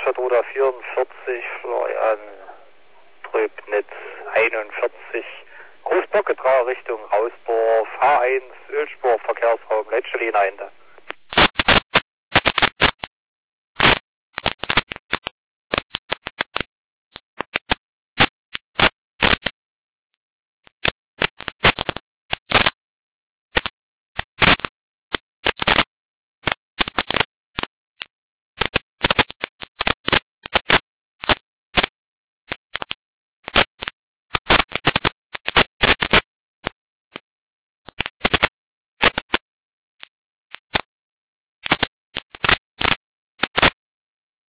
Stadtruder 44, Florian Tröbnitz 41, Großbocketrau Richtung Rausdorf, H1, Ölspur, Verkehrsraum Letschelin Einde.